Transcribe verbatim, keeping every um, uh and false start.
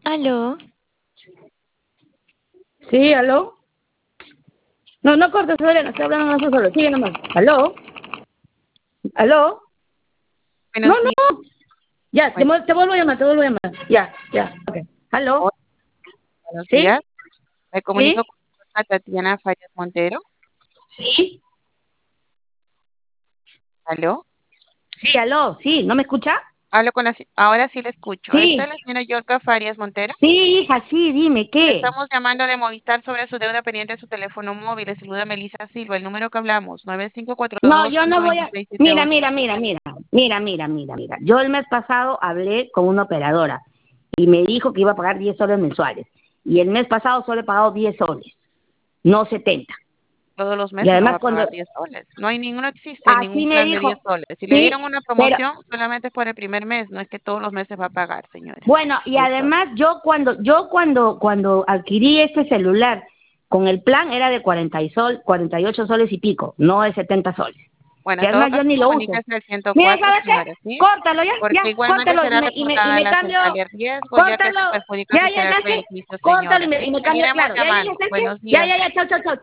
¿Aló? Sí, ¿aló? No, no cortes, Lorena, estoy hablando más solo. Sigue nomás. ¿Aló? ¿Aló? No, Buenos días. no. Ya, te, Bueno, mu- te vuelvo a llamar, te vuelvo a llamar. Ya, ya. Ok. ¿Aló? hola, buenos ¿Sí? días. Me comunico ¿Sí? con la Tatiana Farias Montero. ¿Sí? ¿Aló? Sí, aló. ¿Sí? ¿No me escucha? Hablo con la... se- Ahora sí le escucho. Esta Sí. es la señora Yorka Farias Montero. Sí, hija, sí, dime, ¿qué? Estamos llamando de Movistar sobre su deuda pendiente de su teléfono móvil. Le saluda Melissa Silva. El número que hablamos, nueve cinco cuatro No, dos, yo no cinco dos voy a... seis siete Mira, ocho. mira, mira, mira. Mira, mira, mira, mira. Yo el mes pasado hablé con una operadora y me dijo que iba a pagar diez soles mensuales. Y el mes pasado solo he pagado diez soles, no setenta. Todos los Y meses no va además a cuando... pagar diez soles. No hay ninguno, existe Así ningún me plan de diez dijo, soles. Si le dieron sí, una pero promoción, solamente es por el primer mes. No es que todos los meses va a pagar, señora. bueno, y diez soles. además yo cuando yo cuando cuando adquirí este celular con el plan era de cuarenta y sol, cuarenta y ocho soles y pico, no de setenta soles. Bueno, Que en todo además yo caso, ni lo uso. comuníquese al ciento Mira, cuatro, ¿sabes qué? señora, ¿sí? Córtalo ya, Porque ya, igualmente córtalo y será me, y me, y reportada a me la cambio, central de riesgo, ya que se córtalo, perjudica ya, su ya, ya, historial ¿sabes qué? crediticio, Córtalo y señora, me, y ¿sí? me cambio, Seguiremos claro. Ya, ya, ya, llamando. ¿sabes qué? Buenos Ya, días. ya, ya, chao, chao, chao.